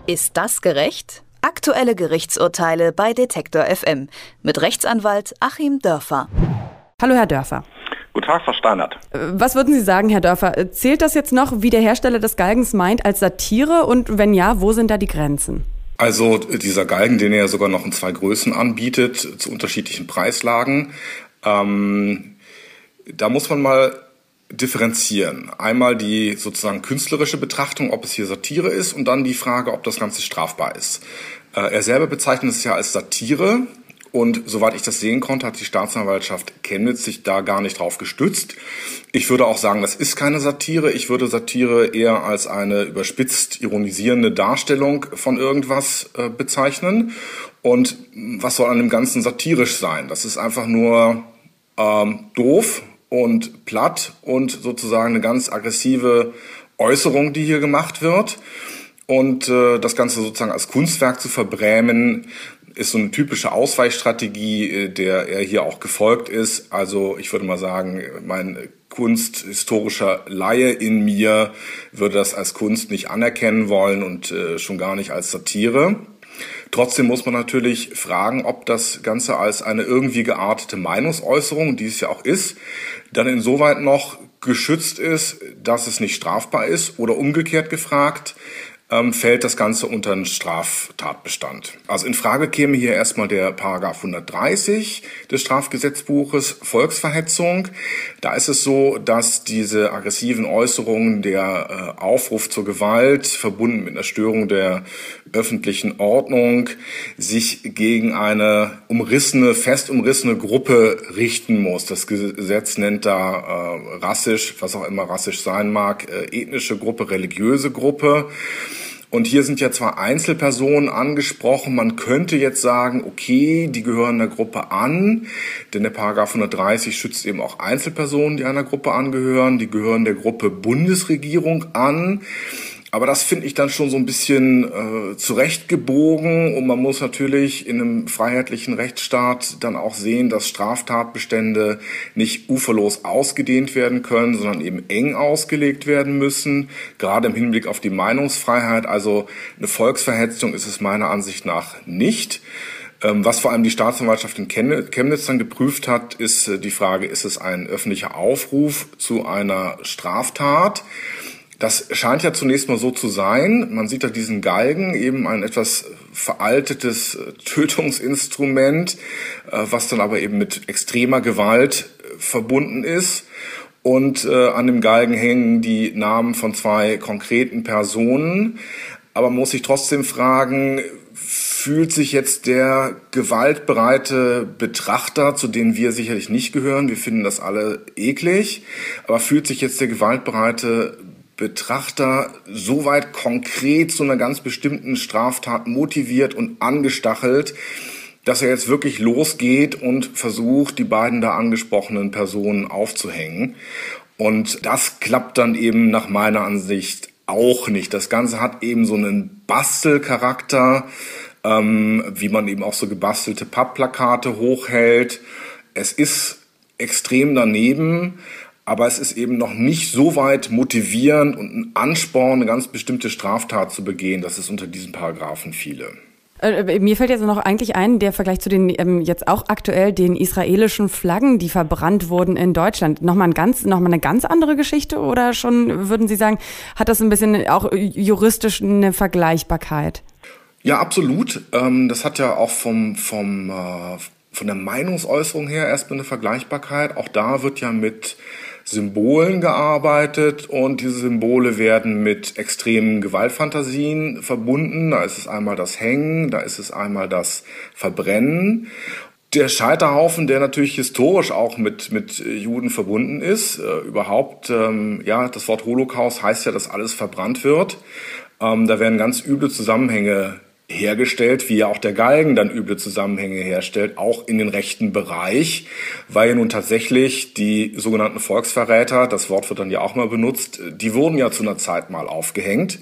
Ist das gerecht? Aktuelle Gerichtsurteile bei Detektor FM mit Rechtsanwalt Achim Dörfer. Hallo Herr Dörfer. Guten Tag, Frau Steinert. Was würden Sie sagen, Herr Dörfer? Zählt das jetzt noch, wie der Hersteller des Galgens meint, als Satire? Und wenn ja, wo sind da die Grenzen? Also dieser Galgen, den er ja sogar noch in 2 Größen anbietet, zu unterschiedlichen Preislagen, da muss man mal differenzieren. Einmal die sozusagen künstlerische Betrachtung, ob es hier Satire ist, und dann die Frage, ob das Ganze strafbar ist. Er selber bezeichnet es ja als Satire. Und soweit ich das sehen konnte, hat die Staatsanwaltschaft Chemnitz sich da gar nicht drauf gestützt. Ich würde auch sagen, das ist keine Satire. Ich würde Satire eher als eine überspitzt ironisierende Darstellung von irgendwas bezeichnen. Und was soll an dem Ganzen satirisch sein? Das ist einfach nur doof und platt und sozusagen eine ganz aggressive Äußerung, die hier gemacht wird. Und das Ganze sozusagen als Kunstwerk zu verbrämen, ist so eine typische Ausweichstrategie, der er hier auch gefolgt ist. Also ich würde mal sagen, mein kunsthistorischer Laie in mir würde das als Kunst nicht anerkennen wollen und schon gar nicht als Satire. Trotzdem muss man natürlich fragen, ob das Ganze als eine irgendwie geartete Meinungsäußerung, die es ja auch ist, dann insoweit noch geschützt ist, dass es nicht strafbar ist, oder umgekehrt gefragt, fällt das Ganze unter einen Straftatbestand. Also in Frage käme hier erstmal der Paragraph 130 des Strafgesetzbuches, Volksverhetzung. Da ist es so, dass diese aggressiven Äußerungen, der Aufruf zur Gewalt, verbunden mit einer Störung der öffentlichen Ordnung, sich gegen eine fest umrissene Gruppe richten muss. Das Gesetz nennt da rassisch, was auch immer rassisch sein mag, ethnische Gruppe, religiöse Gruppe. Und hier sind ja zwar Einzelpersonen angesprochen, man könnte jetzt sagen, okay, die gehören der Gruppe an, denn der Paragraph 130 schützt eben auch Einzelpersonen, die einer Gruppe angehören, die gehören der Gruppe Bundesregierung an. Aber das finde ich dann schon so ein bisschen zurechtgebogen, und man muss natürlich in einem freiheitlichen Rechtsstaat dann auch sehen, dass Straftatbestände nicht uferlos ausgedehnt werden können, sondern eben eng ausgelegt werden müssen, gerade im Hinblick auf die Meinungsfreiheit. Also eine Volksverhetzung ist es meiner Ansicht nach nicht. Was vor allem die Staatsanwaltschaft in Chemnitz dann geprüft hat, ist die Frage, ist es ein öffentlicher Aufruf zu einer Straftat? Das scheint ja zunächst mal so zu sein. Man sieht da diesen Galgen, eben ein etwas veraltetes Tötungsinstrument, was dann aber eben mit extremer Gewalt verbunden ist. Und an dem Galgen hängen die Namen von 2 konkreten Personen. Aber man muss sich trotzdem fragen, fühlt sich jetzt der gewaltbereite Betrachter, zu denen wir sicherlich nicht gehören, wir finden das alle eklig, aber fühlt sich jetzt der gewaltbereite Betrachter soweit konkret zu einer ganz bestimmten Straftat motiviert und angestachelt, dass er jetzt wirklich losgeht und versucht, die beiden da angesprochenen Personen aufzuhängen? Und das klappt dann eben nach meiner Ansicht auch nicht. Das Ganze hat eben so einen Bastelcharakter, wie man eben auch so gebastelte Pappplakate hochhält. Es ist extrem daneben, aber es ist eben noch nicht so weit motivierend und ein Ansporn, eine ganz bestimmte Straftat zu begehen, dass es unter diesen Paragraphen fiele. Mir fällt jetzt noch eigentlich ein, der Vergleich zu den jetzt auch aktuell den israelischen Flaggen, die verbrannt wurden in Deutschland. Nochmal eine ganz andere Geschichte, oder schon, würden Sie sagen, hat das ein bisschen auch juristisch eine Vergleichbarkeit? Ja, absolut. Das hat ja auch von der Meinungsäußerung her erstmal eine Vergleichbarkeit. Auch da wird ja mit Symbolen gearbeitet, und diese Symbole werden mit extremen Gewaltfantasien verbunden. Da ist es einmal das Hängen, da ist es einmal das Verbrennen. Der Scheiterhaufen, der natürlich historisch auch mit Juden verbunden ist, überhaupt, das Wort Holocaust heißt ja, dass alles verbrannt wird. Da werden ganz üble Zusammenhänge hergestellt, wie ja auch der Galgen dann üble Zusammenhänge herstellt, auch in den rechten Bereich, weil ja nun tatsächlich die sogenannten Volksverräter, das Wort wird dann ja auch mal benutzt, die wurden ja zu einer Zeit mal aufgehängt.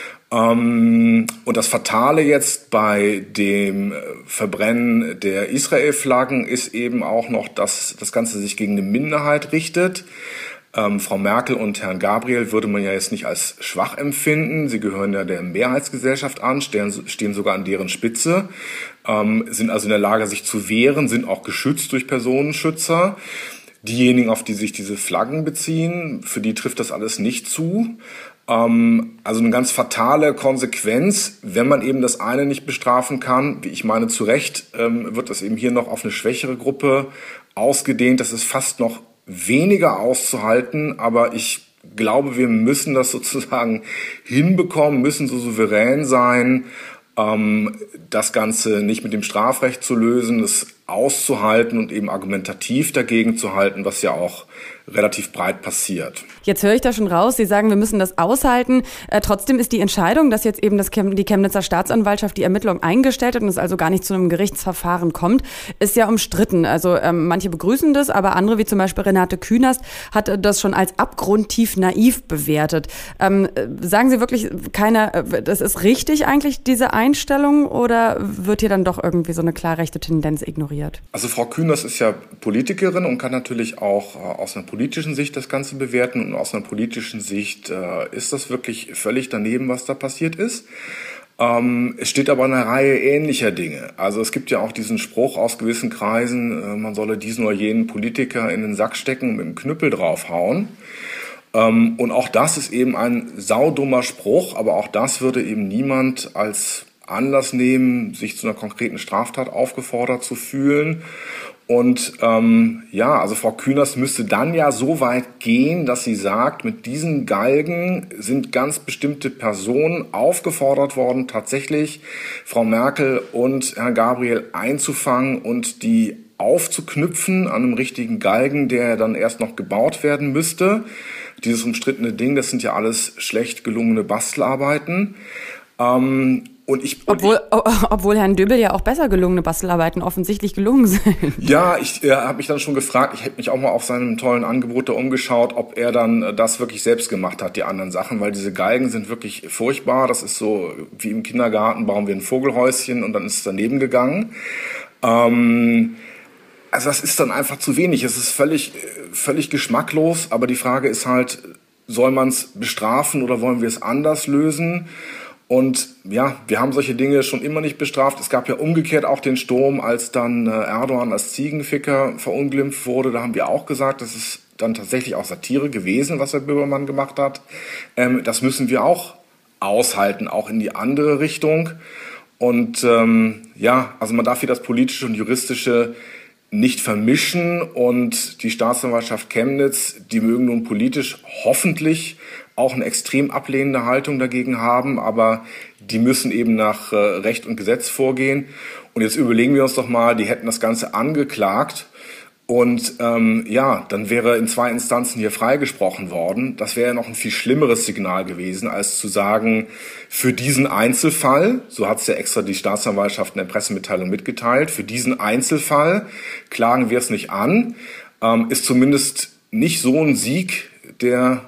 Und das Fatale jetzt bei dem Verbrennen der Israel-Flaggen ist eben auch noch, dass das Ganze sich gegen eine Minderheit richtet. Frau Merkel und Herrn Gabriel würde man ja jetzt nicht als schwach empfinden. Sie gehören ja der Mehrheitsgesellschaft an, stehen sogar an deren Spitze, sind also in der Lage, sich zu wehren, sind auch geschützt durch Personenschützer. Diejenigen, auf die sich diese Flaggen beziehen, für die trifft das alles nicht zu. Also eine ganz fatale Konsequenz, wenn man eben das eine nicht bestrafen kann. Wie ich meine, zu Recht wird das eben hier noch auf eine schwächere Gruppe ausgedehnt. Das ist fast noch weniger auszuhalten, aber ich glaube, wir müssen das sozusagen hinbekommen, müssen so souverän sein, das Ganze nicht mit dem Strafrecht zu lösen, es auszuhalten und eben argumentativ dagegen zu halten, was ja auch relativ breit passiert. Jetzt höre ich da schon raus, Sie sagen, wir müssen das aushalten. Trotzdem ist die Entscheidung, dass jetzt eben die Chemnitzer Staatsanwaltschaft die Ermittlung eingestellt hat und es also gar nicht zu einem Gerichtsverfahren kommt, ist ja umstritten. Also manche begrüßen das, aber andere, wie zum Beispiel Renate Künast, hat das schon als abgrundtief naiv bewertet. Sagen Sie wirklich, das ist richtig eigentlich, diese Einstellung, oder wird hier dann doch irgendwie so eine klar rechte Tendenz ignoriert? Also Frau Künast ist ja Politikerin und kann natürlich auch aus einer politischen Sicht das Ganze bewerten. Und aus einer politischen Sicht ist das wirklich völlig daneben, was da passiert ist. Es steht aber eine Reihe ähnlicher Dinge. Also es gibt ja auch diesen Spruch aus gewissen Kreisen, man solle diesen oder jenen Politiker in den Sack stecken und mit dem Knüppel draufhauen. Und auch das ist eben ein saudummer Spruch, aber auch das würde eben niemand als Anlass nehmen, sich zu einer konkreten Straftat aufgefordert zu fühlen. Und also Frau Künast müsste dann ja so weit gehen, dass sie sagt, mit diesen Galgen sind ganz bestimmte Personen aufgefordert worden, tatsächlich Frau Merkel und Herrn Gabriel einzufangen und die aufzuknüpfen an einem richtigen Galgen, der dann erst noch gebaut werden müsste. Dieses umstrittene Ding, das sind ja alles schlecht gelungene Bastelarbeiten. Obwohl Herrn Döbel ja auch besser gelungene Bastelarbeiten offensichtlich gelungen sind. Ja, ich habe mich dann schon gefragt, ich hätte mich auch mal auf seinem tollen Angebot da umgeschaut, ob er dann das wirklich selbst gemacht hat, die anderen Sachen, weil diese Galgen sind wirklich furchtbar. Das ist so wie im Kindergarten, bauen wir ein Vogelhäuschen und dann ist es daneben gegangen. Also das ist dann einfach zu wenig. Es ist völlig geschmacklos, aber die Frage ist halt, soll man es bestrafen oder wollen wir es anders lösen? Und ja, wir haben solche Dinge schon immer nicht bestraft. Es gab ja umgekehrt auch den Sturm, als dann Erdogan als Ziegenficker verunglimpft wurde. Da haben wir auch gesagt, das ist dann tatsächlich auch Satire gewesen, was Herr Böhmermann gemacht hat. Das müssen wir auch aushalten, auch in die andere Richtung. Und also man darf hier das Politische und Juristische nicht vermischen. Und die Staatsanwaltschaft Chemnitz, die mögen nun politisch hoffentlich auch eine extrem ablehnende Haltung dagegen haben, aber die müssen eben nach Recht und Gesetz vorgehen. Und jetzt überlegen wir uns doch mal, die hätten das Ganze angeklagt und dann wäre in 2 Instanzen hier freigesprochen worden. Das wäre ja noch ein viel schlimmeres Signal gewesen, als zu sagen, für diesen Einzelfall, so hat es ja extra die Staatsanwaltschaft in der Pressemitteilung mitgeteilt, für diesen Einzelfall klagen wir es nicht an, ist zumindest nicht so ein Sieg der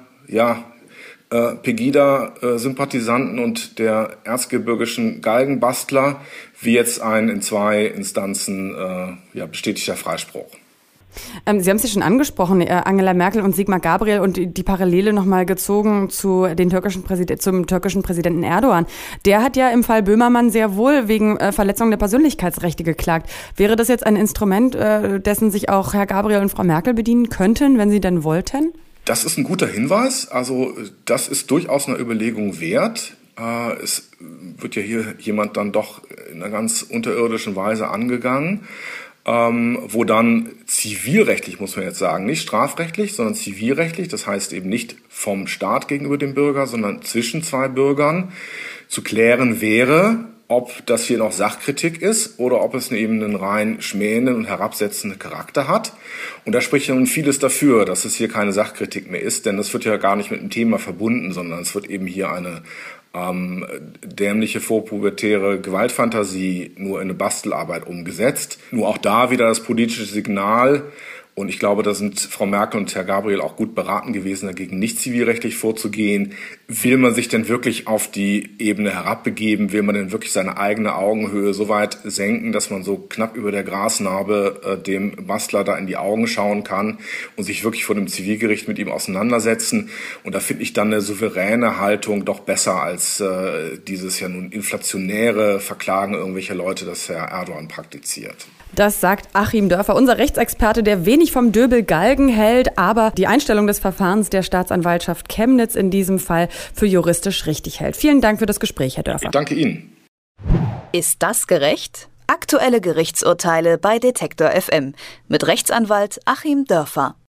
Pegida-Sympathisanten und der erzgebirgischen Galgenbastler, wie jetzt ein in 2 Instanzen bestätigter Freispruch. Sie haben es ja schon angesprochen, Angela Merkel und Sigmar Gabriel, und die Parallele nochmal gezogen zum türkischen Präsidenten Erdogan. Der hat ja im Fall Böhmermann sehr wohl wegen Verletzung der Persönlichkeitsrechte geklagt. Wäre das jetzt ein Instrument, dessen sich auch Herr Gabriel und Frau Merkel bedienen könnten, wenn sie denn wollten? Das ist ein guter Hinweis. Also das ist durchaus eine Überlegung wert. Es wird ja hier jemand dann doch in einer ganz unterirdischen Weise angegangen, wo dann zivilrechtlich, muss man jetzt sagen, nicht strafrechtlich, sondern zivilrechtlich, das heißt eben nicht vom Staat gegenüber dem Bürger, sondern zwischen 2 Bürgern zu klären wäre, ob das hier noch Sachkritik ist oder ob es eben einen rein schmähenden und herabsetzenden Charakter hat. Und da spricht ja nun vieles dafür, dass es hier keine Sachkritik mehr ist, denn es wird ja gar nicht mit dem Thema verbunden, sondern es wird eben hier eine dämliche vorpubertäre Gewaltfantasie nur in eine Bastelarbeit umgesetzt. Nur auch da wieder das politische Signal Und ich glaube, da sind Frau Merkel und Herr Gabriel auch gut beraten gewesen, dagegen nicht zivilrechtlich vorzugehen. Will man sich denn wirklich auf die Ebene herabbegeben? Will man denn wirklich seine eigene Augenhöhe so weit senken, dass man so knapp über der Grasnarbe dem Bastler da in die Augen schauen kann und sich wirklich vor dem Zivilgericht mit ihm auseinandersetzen? Und da finde ich dann eine souveräne Haltung doch besser als dieses ja nun inflationäre Verklagen irgendwelcher Leute, das Herr Erdogan praktiziert. Das sagt Achim Dörfer, unser Rechtsexperte, der wenig vom Döbel Galgen hält, aber die Einstellung des Verfahrens der Staatsanwaltschaft Chemnitz in diesem Fall für juristisch richtig hält. Vielen Dank für das Gespräch, Herr Dörfer. Ich danke Ihnen. Ist das gerecht? Aktuelle Gerichtsurteile bei Detektor FM mit Rechtsanwalt Achim Dörfer.